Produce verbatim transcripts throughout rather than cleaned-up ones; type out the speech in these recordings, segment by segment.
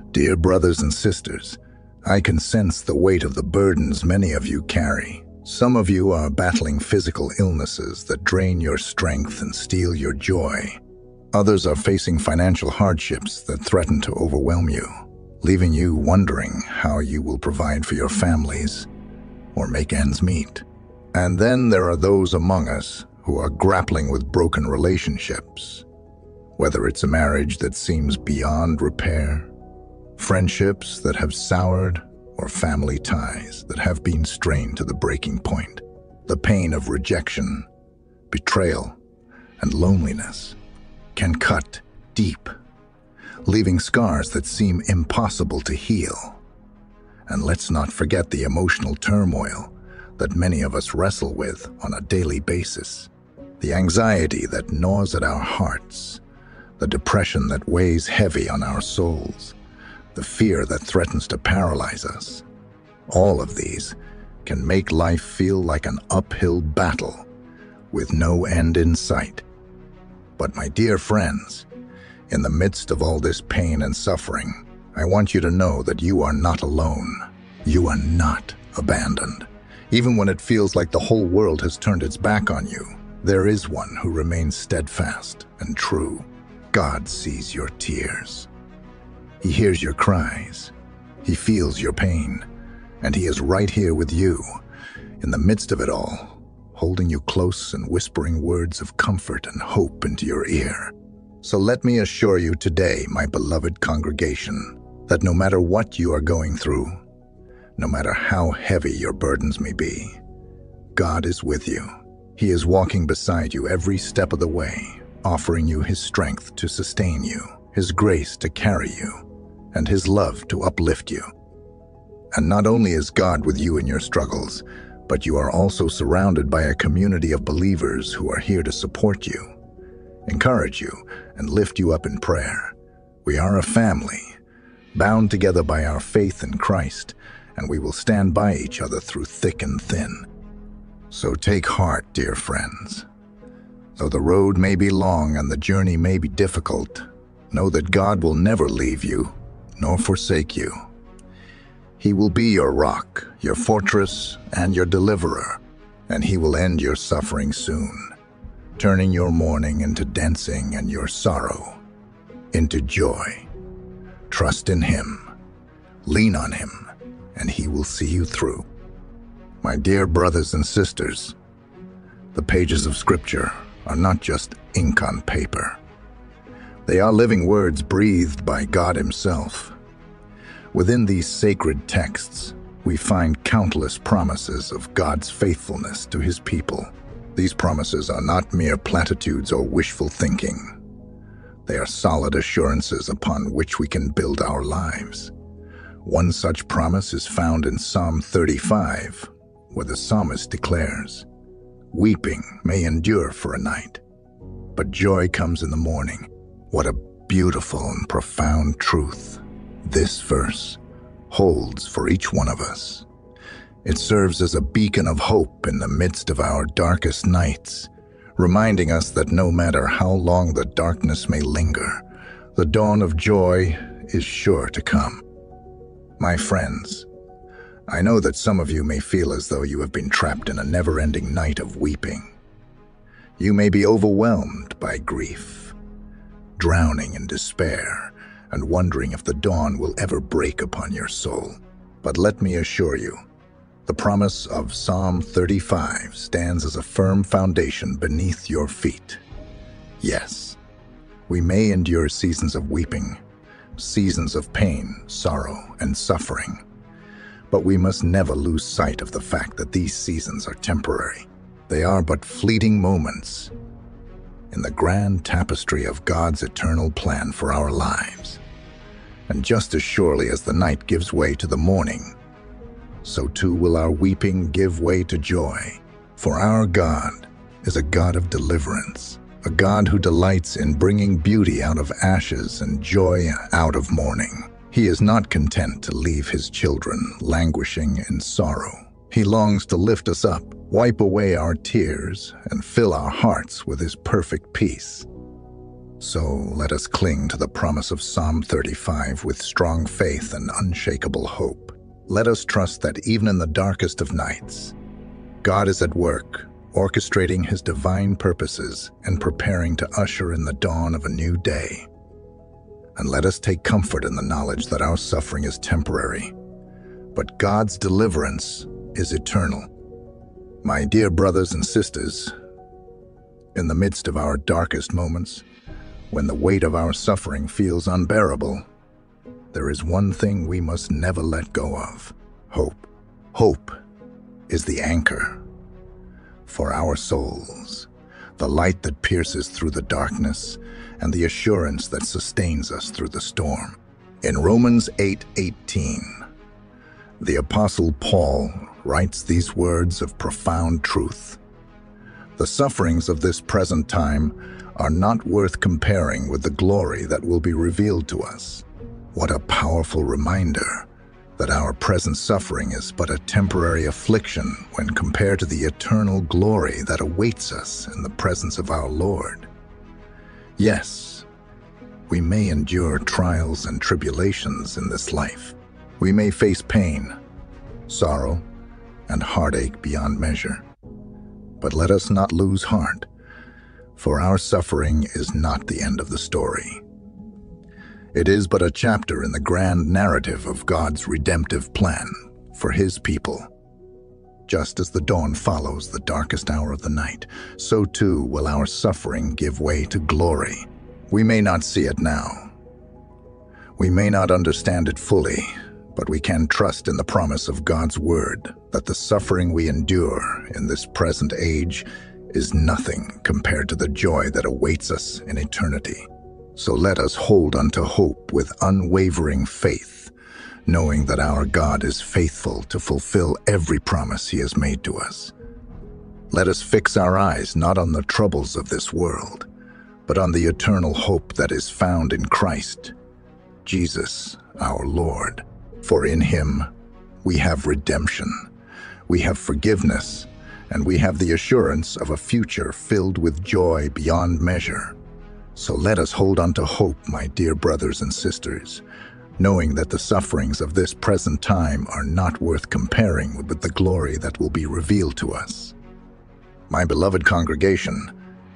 Dear brothers and sisters, I can sense the weight of the burdens many of you carry. Some of you are battling physical illnesses that drain your strength and steal your joy. Others are facing financial hardships that threaten to overwhelm you, leaving you wondering how you will provide for your families or make ends meet. And then there are those among us who are grappling with broken relationships, whether it's a marriage that seems beyond repair, friendships that have soured, or family ties that have been strained to the breaking point. The pain of rejection, betrayal, and loneliness can cut deep, leaving scars that seem impossible to heal. And let's not forget the emotional turmoil that many of us wrestle with on a daily basis. The anxiety that gnaws at our hearts, the depression that weighs heavy on our souls, the fear that threatens to paralyze us. All of these can make life feel like an uphill battle with no end in sight. But my dear friends, in the midst of all this pain and suffering, I want you to know that you are not alone. You are not abandoned. Even when it feels like the whole world has turned its back on you, there is one who remains steadfast and true. God sees your tears. He hears your cries. He feels your pain. And he is right here with you, in the midst of it all, holding you close and whispering words of comfort and hope into your ear. So let me assure you today, my beloved congregation, that no matter what you are going through, no matter how heavy your burdens may be, God is with you. He is walking beside you every step of the way, offering you his strength to sustain you, his grace to carry you, and his love to uplift you. And not only is God with you in your struggles, but you are also surrounded by a community of believers who are here to support you, encourage you, and lift you up in prayer. We are a family, bound together by our faith in Christ, and we will stand by each other through thick and thin. So take heart, dear friends. Though the road may be long and the journey may be difficult, know that God will never leave you nor forsake you. He will be your rock, your fortress, and your deliverer, and he will end your suffering soon, turning your mourning into dancing and your sorrow into joy. Trust in him, lean on him, and he will see you through. My dear brothers and sisters, the pages of Scripture are not just ink on paper. They are living words breathed by God himself. Within these sacred texts, we find countless promises of God's faithfulness to his people. These promises are not mere platitudes or wishful thinking. They are solid assurances upon which we can build our lives. One such promise is found in Psalm thirty-five, where the psalmist declares, "Weeping may endure for a night, but joy comes in the morning." What a beautiful and profound truth this verse holds for each one of us. It serves as a beacon of hope in the midst of our darkest nights, reminding us that no matter how long the darkness may linger, the dawn of joy is sure to come. My friends, I know that some of you may feel as though you have been trapped in a never-ending night of weeping. You may be overwhelmed by grief, drowning in despair, and wondering if the dawn will ever break upon your soul. But let me assure you, the promise of Psalm thirty-five stands as a firm foundation beneath your feet. Yes, we may endure seasons of weeping, seasons of pain, sorrow, and suffering, but we must never lose sight of the fact that these seasons are temporary. They are but fleeting moments in the grand tapestry of God's eternal plan for our lives. And just as surely as the night gives way to the morning, so too will our weeping give way to joy. For our God is a God of deliverance, a God who delights in bringing beauty out of ashes and joy out of mourning. He is not content to leave his children languishing in sorrow. He longs to lift us up, wipe away our tears, and fill our hearts with his perfect peace. So let us cling to the promise of Psalm thirty-five with strong faith and unshakable hope. Let us trust that even in the darkest of nights, God is at work, orchestrating his divine purposes and preparing to usher in the dawn of a new day. And let us take comfort in the knowledge that our suffering is temporary, but God's deliverance is eternal. My dear brothers and sisters, in the midst of our darkest moments, when the weight of our suffering feels unbearable, there is one thing we must never let go of: hope. Hope is the anchor for our souls, the light that pierces through the darkness, and the assurance that sustains us through the storm. In Romans eight eighteen, the Apostle Paul writes these words of profound truth: "The sufferings of this present time are not worth comparing with the glory that will be revealed to us." What a powerful reminder that our present suffering is but a temporary affliction when compared to the eternal glory that awaits us in the presence of our Lord. Yes, we may endure trials and tribulations in this life. We may face pain, sorrow, and heartache beyond measure. But let us not lose heart, for our suffering is not the end of the story. It is but a chapter in the grand narrative of God's redemptive plan for his people. Just as the dawn follows the darkest hour of the night, so too will our suffering give way to glory. We may not see it now. We may not understand it fully, but we can trust in the promise of God's word that the suffering we endure in this present age is nothing compared to the joy that awaits us in eternity. So let us hold unto hope with unwavering faith, knowing that our God is faithful to fulfill every promise he has made to us. Let us fix our eyes not on the troubles of this world, but on the eternal hope that is found in Christ, Jesus, our Lord. For in him we have redemption, we have forgiveness, and we have the assurance of a future filled with joy beyond measure. So let us hold on to hope, my dear brothers and sisters, knowing that the sufferings of this present time are not worth comparing with the glory that will be revealed to us. My beloved congregation,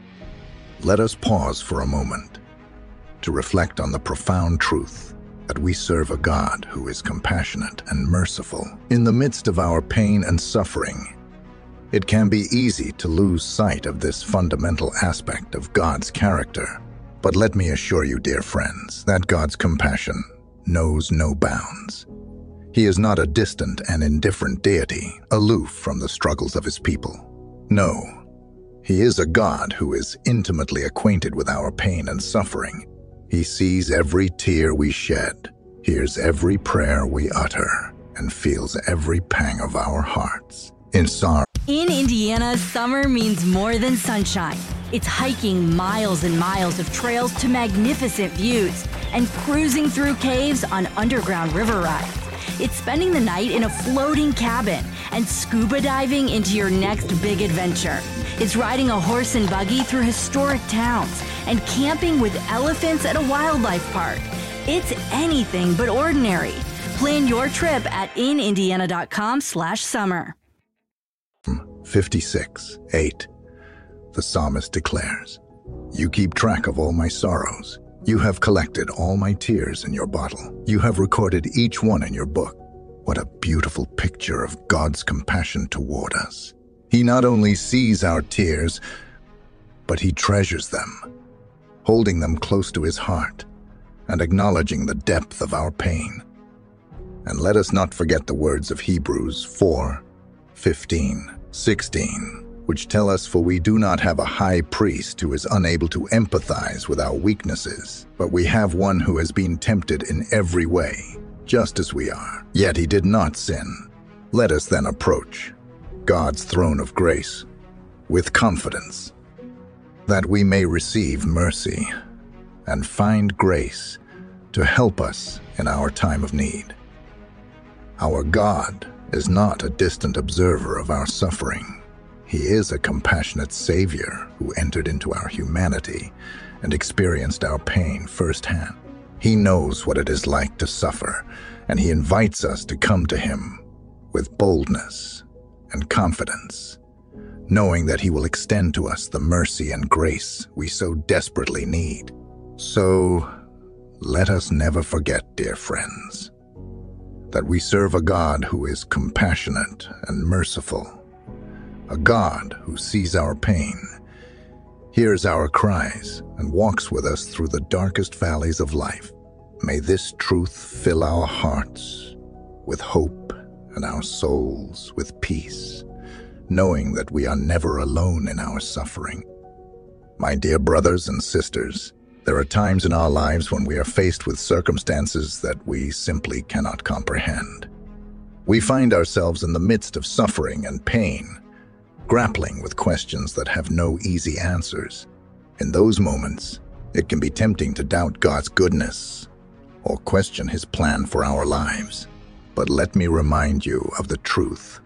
let us pause for a moment to reflect on the profound truth that we serve a God who is compassionate and merciful. In the midst of our pain and suffering, it can be easy to lose sight of this fundamental aspect of God's character. But let me assure you, dear friends, that God's compassion knows no bounds. He is not a distant and indifferent deity, aloof from the struggles of his people. No, he is a God who is intimately acquainted with our pain and suffering. He sees every tear we shed, hears every prayer we utter, and feels every pang of our hearts. In sorrow. In Indiana, summer means more than sunshine. It's hiking miles and miles of trails to magnificent views and cruising through caves on underground river rides. It's spending the night in a floating cabin and scuba diving into your next big adventure. It's riding a horse and buggy through historic towns and camping with elephants at a wildlife park. It's anything but ordinary. Plan your trip at inindiana.com slash summer. fifty-six, eight. The psalmist declares, "You keep track of all my sorrows. You have collected all my tears in your bottle. You have recorded each one in your book." What a beautiful picture of God's compassion toward us. He not only sees our tears, but he treasures them, holding them close to his heart and acknowledging the depth of our pain. And let us not forget the words of Hebrews four, fifteen, sixteen, which tell us, "For we do not have a high priest who is unable to empathize with our weaknesses, but we have one who has been tempted in every way, just as we are, yet he did not sin." Let us then approach God's throne of grace with confidence, that we may receive mercy and find grace to help us in our time of need. Our God is not a distant observer of our suffering. He is a compassionate Savior who entered into our humanity and experienced our pain firsthand. He knows what it is like to suffer, and he invites us to come to him with boldness and confidence, knowing that he will extend to us the mercy and grace we so desperately need. So, let us never forget, dear friends, that we serve a God who is compassionate and merciful, a God who sees our pain, hears our cries, and walks with us through the darkest valleys of life. May this truth fill our hearts with hope and our souls with peace, knowing that we are never alone in our suffering. My dear brothers and sisters, there are times in our lives when we are faced with circumstances that we simply cannot comprehend. We find ourselves in the midst of suffering and pain, grappling with questions that have no easy answers. In those moments, it can be tempting to doubt God's goodness or question his plan for our lives. But let me remind you of the truth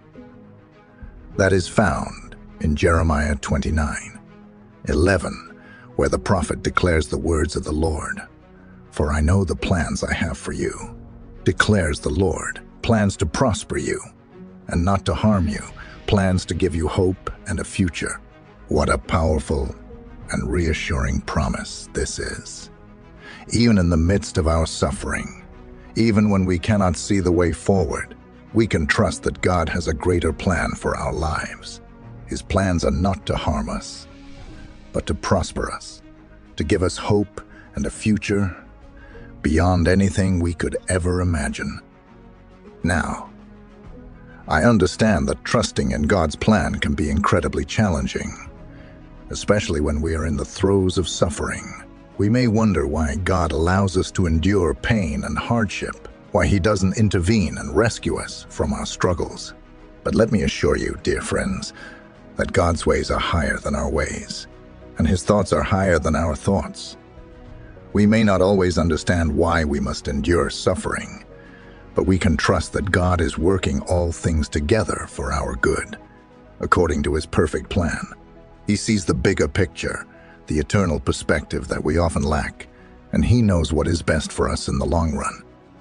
that is found in Jeremiah twenty-nine, eleven, where the prophet declares the words of the Lord. "For I know the plans I have for you, declares the Lord, plans to prosper you and not to harm you, plans to give you hope and a future." What a powerful and reassuring promise this is. Even in the midst of our suffering, even when we cannot see the way forward, we can trust that God has a greater plan for our lives. His plans are not to harm us, but to prosper us, to give us hope and a future beyond anything we could ever imagine. Now, I understand that trusting in God's plan can be incredibly challenging, especially when we are in the throes of suffering. We may wonder why God allows us to endure pain and hardship, why he doesn't intervene and rescue us from our struggles. But let me assure you, dear friends, that God's ways are higher than our ways, and his thoughts are higher than our thoughts. We may not always understand why we must endure suffering, but we can trust that God is working all things together for our good, according to his perfect plan. He sees the bigger picture, the eternal perspective that we often lack, and he knows what is best for us in the long run.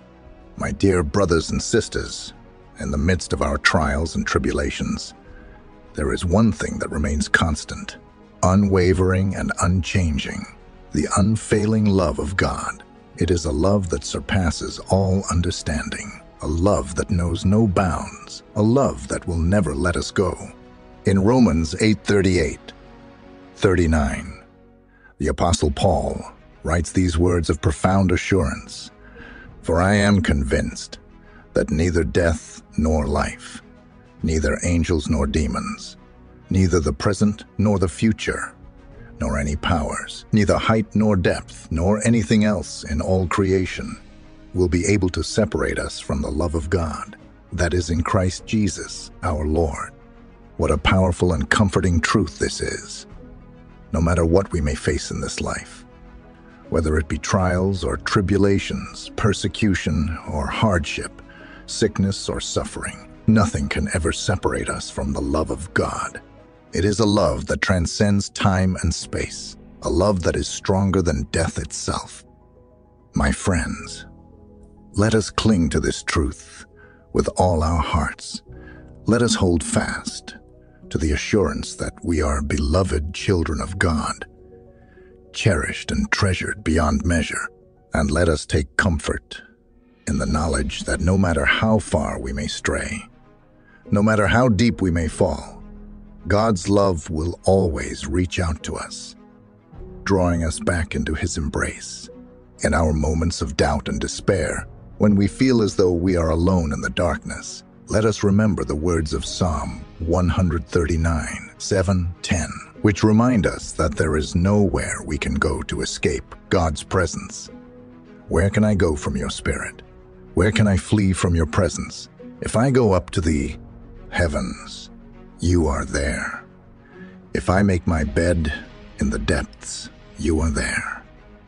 My dear brothers and sisters, in the midst of our trials and tribulations, there is one thing that remains constant, unwavering and unchanging: the unfailing love of God. It is a love that surpasses all understanding, a love that knows no bounds, a love that will never let us go. In Romans eight thirty-eight, thirty-nine, the Apostle Paul writes these words of profound assurance: "For I am convinced that neither death nor life, neither angels nor demons, neither the present nor the future, nor any powers, neither height nor depth, nor anything else in all creation will be able to separate us from the love of God that is in Christ Jesus our Lord." What a powerful and comforting truth this is. No matter what we may face in this life, whether it be trials or tribulations, persecution or hardship, sickness or suffering, nothing can ever separate us from the love of God. It is a love that transcends time and space, a love that is stronger than death itself. My friends, let us cling to this truth with all our hearts. Let us hold fast to the assurance that we are beloved children of God, cherished and treasured beyond measure. And let us take comfort in the knowledge that no matter how far we may stray, no matter how deep we may fall, God's love will always reach out to us, drawing us back into his embrace. In our moments of doubt and despair, when we feel as though we are alone in the darkness, let us remember the words of Psalm one thirty-nine, seven, ten, which remind us that there is nowhere we can go to escape God's presence. Where can I go from your spirit? Where can I flee from your presence? If I go up to the heavens, you are there. If I make my bed in the depths, you are there.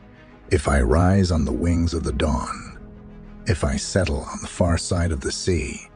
If I rise on the wings of the dawn, if I settle on the far side of the sea,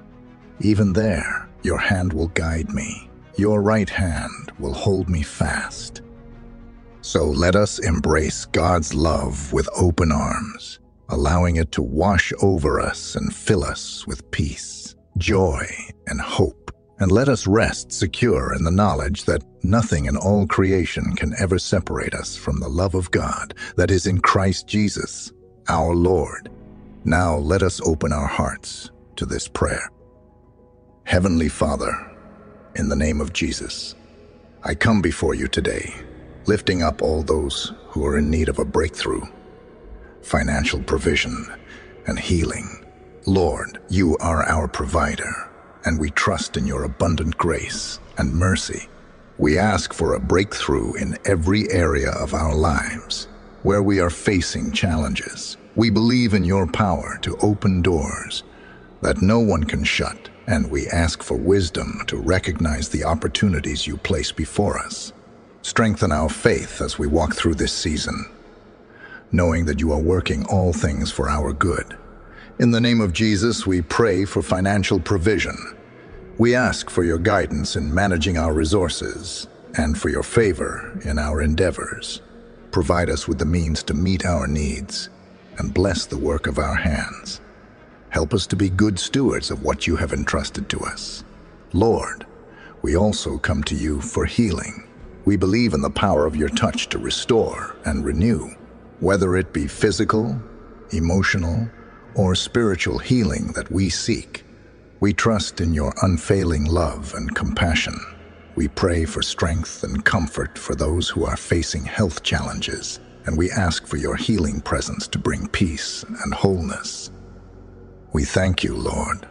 even there, your hand will guide me. Your right hand will hold me fast. So let us embrace God's love with open arms, allowing it to wash over us and fill us with peace, joy, and hope. And let us rest secure in the knowledge that nothing in all creation can ever separate us from the love of God that is in Christ Jesus, our Lord. Now let us open our hearts to this prayer. Heavenly Father, in the name of Jesus, I come before you today, lifting up all those who are in need of a breakthrough, financial provision, and healing. Lord, you are our provider, and we trust in your abundant grace and mercy. We ask for a breakthrough in every area of our lives where we are facing challenges. We believe in your power to open doors that no one can shut, and we ask for wisdom to recognize the opportunities you place before us. Strengthen our faith as we walk through this season, knowing that you are working all things for our good. In the name of Jesus, we pray for financial provision. We ask for your guidance in managing our resources and for your favor in our endeavors. Provide us with the means to meet our needs and bless the work of our hands. Help us to be good stewards of what you have entrusted to us. Lord, we also come to you for healing. We believe in the power of your touch to restore and renew, whether it be physical, emotional, or spiritual healing that we seek. We trust in your unfailing love and compassion. We pray for strength and comfort for those who are facing health challenges, and we ask for your healing presence to bring peace and wholeness. We thank you, Lord,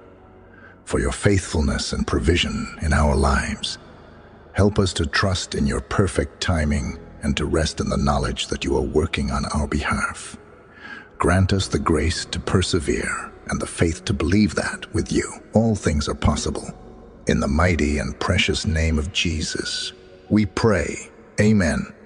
for your faithfulness and provision in our lives. Help us to trust in your perfect timing and to rest in the knowledge that you are working on our behalf. Grant us the grace to persevere and the faith to believe that with you all things are possible. In the mighty and precious name of Jesus, we pray. Amen.